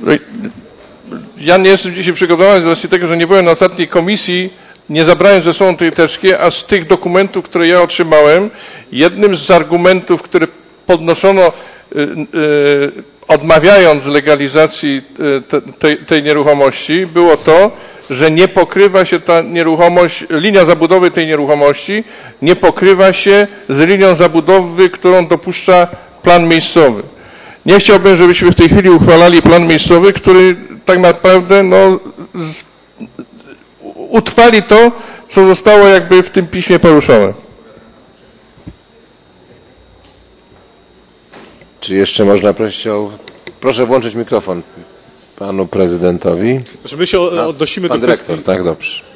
Ja nie jestem dzisiaj przygotowany z racji tego, że nie byłem na ostatniej komisji, nie zabrałem ze sobą tej teczki, a z tych dokumentów, które ja otrzymałem, jednym z argumentów, które podnoszono odmawiając legalizacji tej nieruchomości, było to, że nie pokrywa się ta nieruchomość, linia zabudowy tej nieruchomości nie pokrywa się z linią zabudowy, którą dopuszcza plan miejscowy. Nie chciałbym, żebyśmy w tej chwili uchwalali plan miejscowy, który tak naprawdę utrwali to, co zostało jakby w tym piśmie poruszone. Czy jeszcze można prosić o... Proszę włączyć mikrofon panu prezydentowi. My się odnosimy Pan do dyrektor, kwestii... tak, dobrze.